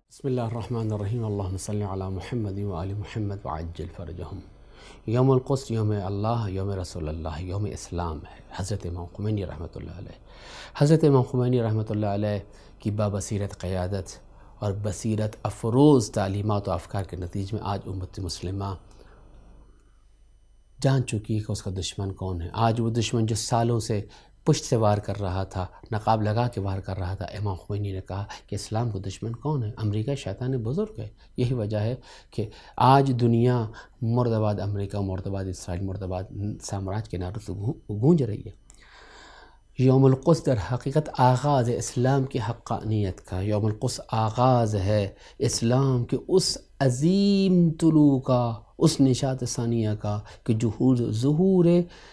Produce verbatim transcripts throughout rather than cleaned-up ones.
بسم اللہ الرحمن الرحیم اللہم صلی علی محمد و آل محمد وعجل فرجہم۔ یوم القدس یوم اللہ، یوم رسول اللہ، یوم اسلام ہے۔ حضرت امام خمینی رحمۃ اللہ علیہ حضرت امام خمینی رحمۃ اللہ علیہ کی بابصیرت قیادت اور بصیرت افروز تعلیمات و افکار کے نتیجے میں آج امت مسلمہ جان چکی ہے کہ اس کا دشمن کون ہے۔ آج وہ دشمن جو سالوں سے پشت سے وار کر رہا تھا، نقاب لگا کے وار کر رہا تھا، امام خمینی نے کہا کہ اسلام کو دشمن کون ہے؟ امریکہ شیطان بزرگ ہے۔ یہی وجہ ہے کہ آج دنیا مرد آباد امریکہ، مرد آباد اسرائیل، مرد آباد سامراج کے نعروں سے گونج رہی ہے۔ یوم القدس در حقیقت آغاز ہے اسلام کی حقانیت کا۔ یوم القدس آغاز ہے اسلام کے اس عظیم طلوع کا، اس نشاط ثانیہ کا کہ جو ظہور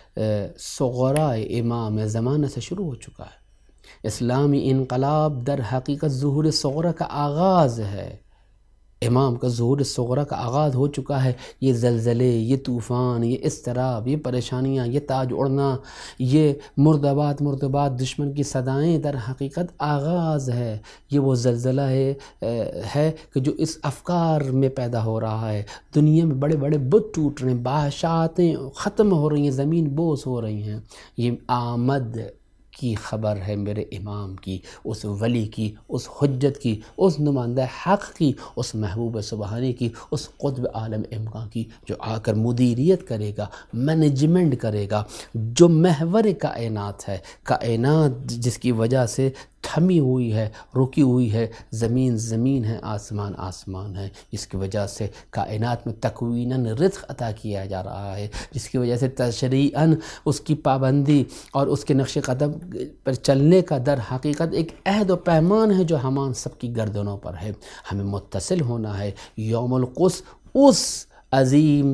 صغرائے امام زمانہ سے شروع ہو چکا ہے۔ اسلامی انقلاب در حقیقت ظہور صغرا کا آغاز ہے۔ امام کا ظہور صغرا کا آغاز ہو چکا ہے۔ یہ زلزلے، یہ طوفان، یہ اضطراب، یہ پریشانیاں، یہ تاج اڑنا، یہ مرد آباد مرد آباد دشمن کی صدائیں در حقیقت آغاز ہے۔ یہ وہ زلزلہ ہے ہے کہ جو اس افکار میں پیدا ہو رہا ہے۔ دنیا میں بڑے بڑے بت ٹوٹ رہے ہیں، بادشاہتیں ختم ہو رہی ہیں، زمین بوس ہو رہی ہیں۔ یہ آمد کی خبر ہے میرے امام کی، اس ولی کی، اس حجت کی، اس نمائندہ حق کی، اس محبوب سبحانی کی، اس قطب عالم امکان کی، جو آ کر مدیریت کرے گا، مینجمنٹ کرے گا، جو محور کائنات ہے، کائنات جس کی وجہ سے تھمی ہوئی ہے، رکی ہوئی ہے، زمین زمین ہے، آسمان آسمان ہے، جس کی وجہ سے کائنات میں تکویناً رزق عطا کیا جا رہا ہے، جس کی وجہ سے تشریعاً اس کی پابندی اور اس کے نقش قدم پر چلنے کا در حقیقت ایک عہد و پیمان ہے جو ہمان سب کی گردنوں پر ہے۔ ہمیں متصل ہونا ہے یوم القدس اس عظیم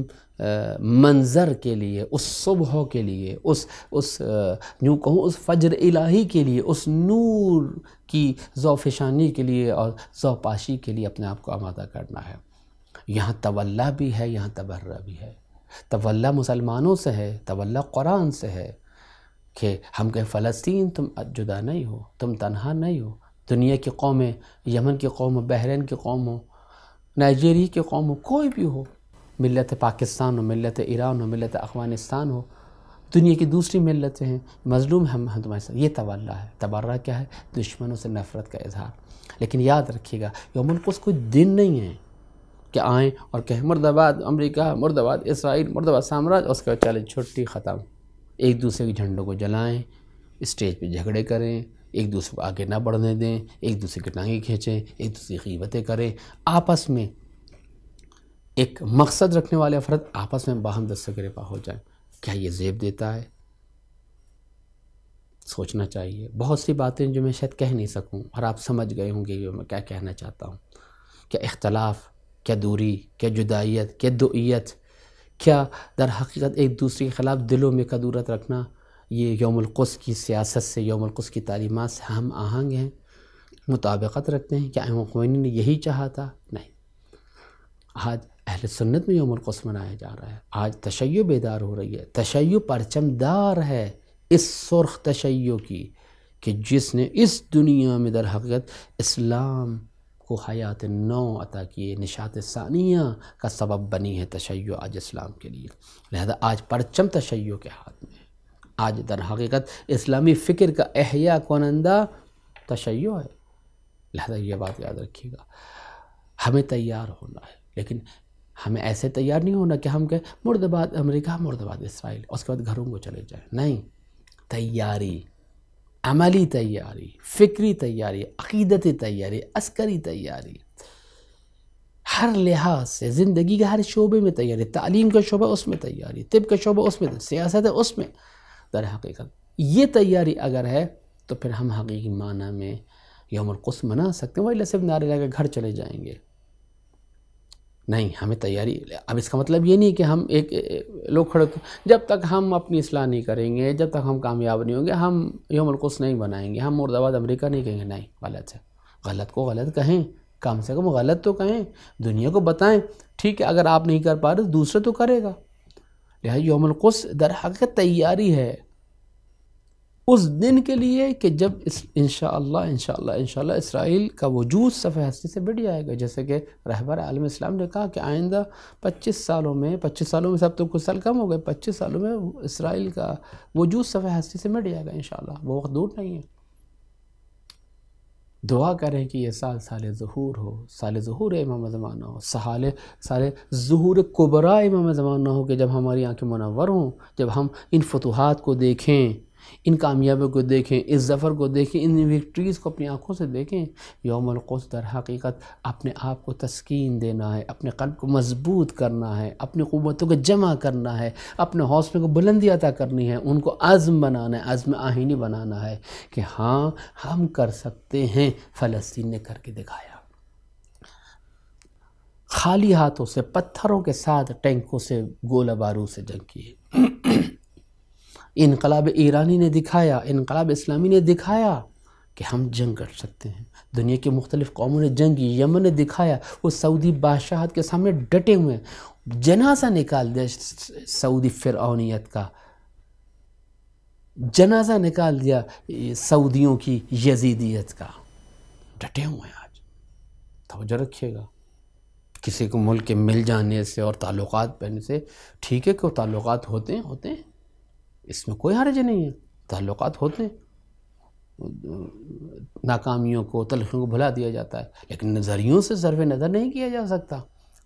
منظر کے لیے، اس صبح کے لیے، اس اس یوں کہوں اس فجر الہی کے لیے، اس نور کی ذوفشانی کے لیے اور ذوپاشی کے لیے اپنے آپ کو آمادہ کرنا ہے۔ یہاں تولا بھی ہے، یہاں تبرہ بھی ہے۔ تولا مسلمانوں سے ہے، تولا قرآن سے ہے کہ ہم کہیں فلسطین تم جدا نہیں ہو، تم تنہا نہیں ہو۔ دنیا کی قومیں، یمن کی قوم ہو، بحرین کی قوم ہو، نائجیریا کی قوم ہو، کوئی بھی ہو، ملت پاکستان ہو، ملت ایران ہو، ملت افغانستان ہو، دنیا کی دوسری ملتیں ہیں، مظلوم ہم ہم تمہارے ساتھ۔ یہ تولا ہے۔ تبرہ کیا ہے؟ دشمنوں سے نفرت کا اظہار۔ لیکن یاد رکھیے گا یوم القدس کوئی دن نہیں ہے کہ آئیں اور کہیں مرد آباد امریکہ، مرد آباد اسرائیل، مرد آباد سامراج، اس کا چلے چھٹی ختم۔ ایک دوسرے کے جھنڈوں کو جلائیں، اسٹیج پہ جھگڑے کریں، ایک دوسرے کو آگے نہ بڑھنے دیں، ایک دوسرے کی ٹانگیں کھینچیں، ایک دوسرے کی غیبتیں کریں، آپس میں ایک مقصد رکھنے والے افراد آپس میں باہم دست گریباں ہو جائیں۔ کیا یہ زیب دیتا ہے؟ سوچنا چاہیے۔ بہت سی باتیں جو میں شاید کہہ نہیں سکوں اور آپ سمجھ گئے ہوں گے کہ میں کیا کہنا چاہتا ہوں۔ کیا اختلاف، کیا دوری، کیا جدائیت، کیا دوئیت، کیا در حقیقت ایک دوسرے کے خلاف دلوں میں کدورت رکھنا، یہ یوم القدس کی سیاست سے، یوم القدس کی تعلیمات سے ہم آہنگ ہیں، مطابقت رکھتے ہیں؟ کیا امام خمینی نے یہی چاہا تھا؟ نہیں۔ آج اہل سنت میں یوم القدس منایا جا رہا ہے۔ آج تشیع بیدار ہو رہی ہے، تشیع پرچم دار ہے اس سرخ تشیع کی کہ جس نے اس دنیا میں در حقیقت اسلام کو حیات نو عطا کیے، نشاط ثانیہ کا سبب بنی ہے تشیع آج اسلام کے لیے۔ لہذا آج پرچم تشیع کے ہاتھ میں ہے۔ آج در حقیقت اسلامی فکر کا احیاء کنندہ تشیع ہے۔ لہذا یہ بات یاد رکھیے گا، ہمیں تیار ہونا ہے، لیکن ہمیں ایسے تیار نہیں ہونا کہ ہم کہیں مرد آباد امریکہ، مرد آباد اسرائیل، اس کے بعد گھروں کو چلے جائیں۔ نہیں، تیاری، عملی تیاری، فکری تیاری، عقیدتی تیاری، عسکری تیاری، ہر لحاظ سے زندگی کے ہر شعبے میں تیاری، تعلیم کا شعبہ اس میں تیاری، طب کا شعبہ اس میں، سیاست ہے اس میں۔ در حقیقت یہ تیاری اگر ہے تو پھر ہم حقیقی معنی میں یوم القدس منا سکتے ہیں، وہی صرف نعرے لگا گھر چلے جائیں گے۔ نہیں، ہمیں تیاری۔ اب اس کا مطلب یہ نہیں کہ ہم ایک لوگ کھڑے جب تک ہم اپنی اصلاح نہیں کریں گے، جب تک ہم کامیاب نہیں ہوں گے، ہم یوم القدس نہیں بنائیں گے، ہم مرد آباد امریکہ نہیں کہیں گے۔ نہیں، غلط ہے۔ غلط کو غلط کہیں، کم سے کم غلط تو کہیں، دنیا کو بتائیں۔ ٹھیک ہے، اگر آپ نہیں کر پا رہے دوسرے تو کرے گا۔ لہٰذا یوم القدس در حقیقت تیاری ہے، اس دن کے لیے کہ جب انشاءاللہ انشاءاللہ انشاءاللہ اسرائیل کا وجود صفحہ ہستی سے مٹ جائے گا. جیسے کہ رہبر عالم اسلام نے کہا کہ آئندہ پچیس سالوں میں پچیس سالوں میں سب تو کچھ سال کم ہو گئے پچیس سالوں میں اسرائیل کا وجود صفحہ ہستی سے مٹ جائے گا انشاءاللہ. وہ وقت دور نہیں ہے. دعا کریں کہ یہ سال سال ظہور ہو، سال ظہور امام زمانہ ہو، سال سال ظہور کبریٰ امام زمانہ ہو، کہ جب ہماری آنکھیں منور ہوں، جب ہم ان فتوحات کو دیکھیں، ان کامیابیوں کو دیکھیں، اس ظفر کو دیکھیں، ان وکٹریز کو اپنی آنکھوں سے دیکھیں. یوم القدس در حقیقت اپنے آپ کو تسکین دینا ہے، اپنے قلب کو مضبوط کرنا ہے، اپنی قوتوں کو جمع کرنا ہے، اپنے حوصلے کو بلندی عطا کرنی ہے، ان کو عزم بنانا ہے، عزم آہینی بنانا ہے کہ ہاں ہم کر سکتے ہیں. فلسطین نے کر کے دکھایا. خالی ہاتھوں سے، پتھروں کے ساتھ، ٹینکوں سے، گولہ بارود سے جنگ کی. انقلاب ایرانی نے دکھایا، انقلاب اسلامی نے دکھایا کہ ہم جنگ کر سکتے ہیں. دنیا کی مختلف قوموں نے جنگ کی. یمن نے دکھایا، وہ سعودی بادشاہت کے سامنے ڈٹے ہوئے ہیں. جنازہ نکال دیا سعودی فرعونیت کا، جنازہ نکال دیا سعودیوں کی یزیدیت کا. ڈٹے ہوئے ہیں آج. توجہ رکھیے گا. کسی کو ملک کے مل جانے سے اور تعلقات پہنے سے ٹھیک ہے کہ وہ تعلقات ہوتے ہیں ہوتے ہیں اس میں کوئی حرج نہیں ہے. تعلقات ہوتے ہیں، ناکامیوں کو، تلخیوں کو بھلا دیا جاتا ہے، لیکن نظریوں سے صرف نظر نہیں کیا جا سکتا،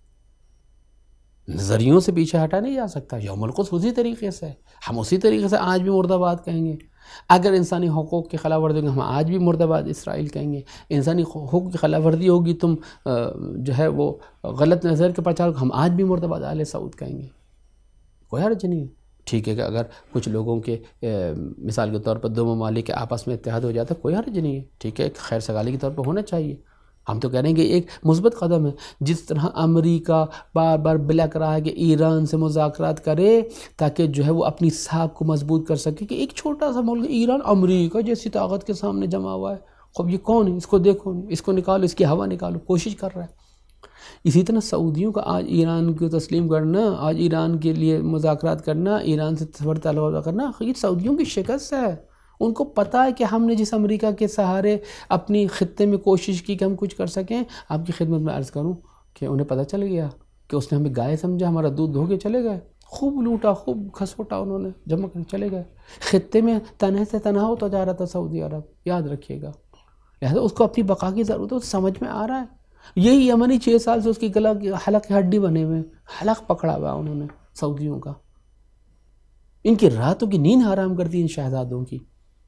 نظریوں سے پیچھے ہٹا نہیں جا سکتا. یوم القدس اسی طریقے سے ہم اسی طریقے سے آج بھی مرد آباد کہیں گے. اگر انسانی حقوق کی خلاف ورزی ہوگی ہم آج بھی مرد آباد اسرائیل کہیں گے. انسانی حقوق کی خلاف ورزی ہوگی، تم جو ہے وہ غلط نظر کے پرچار ہم آج بھی مرد آباد آل سعود کہیں گے. کوئی حرج نہیں ہے. ٹھیک ہے کہ اگر کچھ لوگوں کے مثال کے طور پر دو ممالک کے آپس میں اتحاد ہو جاتا ہے کوئی حرج نہیں ہے. ٹھیک ہے، خیر سگالی کے طور پر ہونا چاہیے. ہم تو کہہ رہے ہیں کہ ایک مثبت قدم ہے. جس طرح امریکہ بار بار بلک رہا ہے کہ ایران سے مذاکرات کرے تاکہ جو ہے وہ اپنی ساکھ کو مضبوط کر سکے، کہ ایک چھوٹا سا ملک ایران امریکہ جیسی طاقت کے سامنے جمع ہوا ہے. خب یہ کون ہے؟ اس کو دیکھو، اس کو نکالو، اس کی ہوا نکالو، کوشش کر رہا ہے. اسی طرح سعودیوں کا آج ایران کو تسلیم کرنا، آج ایران کے لیے مذاکرات کرنا، ایران سے سفر تعلق کرنا، یہ سعودیوں کی شکست ہے. ان کو پتہ ہے کہ ہم نے جس امریکہ کے سہارے اپنی خطے میں کوشش کی کہ ہم کچھ کر سکیں. آپ کی خدمت میں عرض کروں کہ انہیں پتہ چل گیا کہ اس نے ہمیں گائے سمجھا، ہمارا دودھ دھو کے چلے گئے. خوب لوٹا، خوب کھسوٹا انہوں نے، جمع کر چلے گئے. خطے میں تنہے سے تنہا ہوتا جا رہا تھا سعودی عرب، یاد رکھیے گا. لہذا اس کو اپنی بقا کی ضرورت ہے، سمجھ میں آ رہا ہے. یہی یمنی چھ سال سے اس کی گلا حلق کی ہڈی بنے ہوئے، حلق پکڑا ہوا انہوں نے سعودیوں کا. ان کی راتوں کی نیند حرام کر دی ان شہزادوں کی.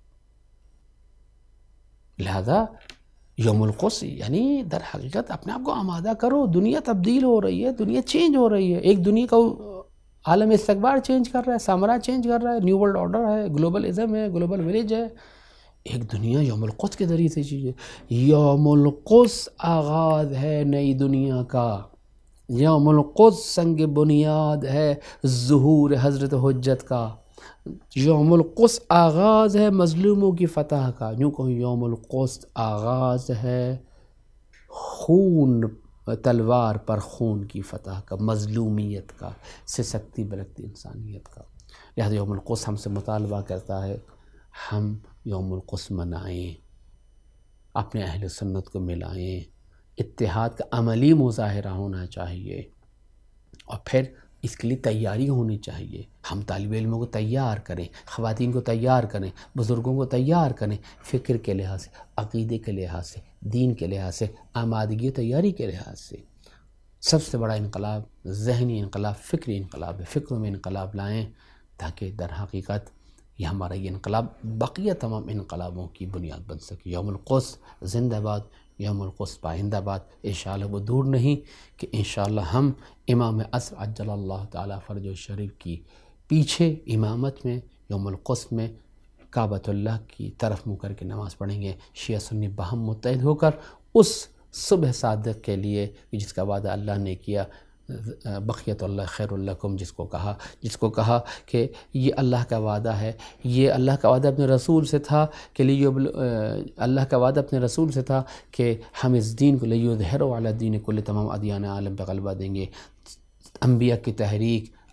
لہذا یوم القدس یعنی در حقیقت اپنے آپ کو آمادہ کرو. دنیا تبدیل ہو رہی ہے، دنیا چینج ہو رہی ہے. ایک دنیا کا عالم استقبار چینج کر رہا ہے، سامرا چینج کر رہا ہے، نیو ورلڈ آرڈر ہے، گلوبلزم ہے، گلوبل ولیج ہے. ایک دنیا یوم القدس کے ذریعے سے چیز ہے. یوم القدس آغاز ہے نئی دنیا کا. یوم القدس سنگ بنیاد ہے ظہور حضرت حجت کا. یوم القدس آغاز ہے مظلوموں کی فتح کا. یوں کہوں یوم القدس آغاز ہے خون، تلوار پر خون کی فتح کا، مظلومیت کا، سسکتی بلکتی انسانیت کا. لہذا یوم القدس ہم سے مطالبہ کرتا ہے ہم یوم القدس منائیں، اپنے اہل سنت کو ملائیں. اتحاد کا عملی مظاہرہ ہونا چاہیے، اور پھر اس کے لیے تیاری ہونی چاہیے. ہم طالب علموں کو تیار کریں، خواتین کو تیار کریں، بزرگوں کو تیار کریں، فکر کے لحاظ سے، عقیدے کے لحاظ سے، دین کے لحاظ سے، آمادگی و تیاری کے لحاظ سے. سب سے بڑا انقلاب ذہنی انقلاب، فکری انقلاب ہے. فکروں میں انقلاب لائیں تاکہ در حقیقت یہ ہمارا یہ انقلاب بقیہ تمام انقلابوں کی بنیاد بن سکے. یوم القدس زندہ باد، یوم القدس پائندہ باد. انشاءاللہ وہ دور نہیں کہ انشاءاللہ ہم امام عصر عجل اللہ تعالیٰ فرج الشریف کی پیچھے امامت میں یوم القدس میں کعبۃ اللہ کی طرف منہ کر کے نماز پڑھیں گے، شیعہ سنی باہم متحد ہو کر اس صبح صادق کے لیے جس کا وعدہ اللہ نے کیا، بقیت اللہ خیر لکم، جس کو کہا جس کو کہا کہ یہ اللہ کا وعدہ ہے. یہ اللہ کا وعدہ اپنے رسول سے تھا کہ لیو اللہ کا وعدہ اپنے رسول سے تھا کہ ہم اس دین کو لیظہروا علی الدین کل، تمام ادیان عالم پہ غلبہ دیں گے. انبیاء کی تحریک،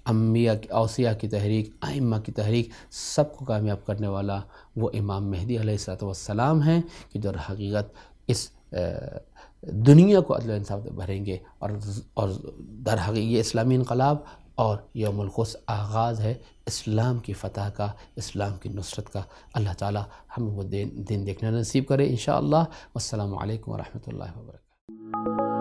انبیاء کی اوصیاء کی تحریک، ائمہ کی تحریک سب کو کامیاب کرنے والا وہ امام مہدی علیہ الصلوۃ والسلام ہیں کہ جو حقیقت اس دنیا کو عدل و انصاف سے بھریں گے، اور اور در حقیقت یہ اسلامی انقلاب اور یوم القدس آغاز ہے اسلام کی فتح کا، اسلام کی نصرت کا۔ اللہ تعالی ہمیں وہ دین دین دیکھنا نصیب کرے انشاءاللہ۔ والسلام علیکم ورحمۃ اللہ وبرکاتہ۔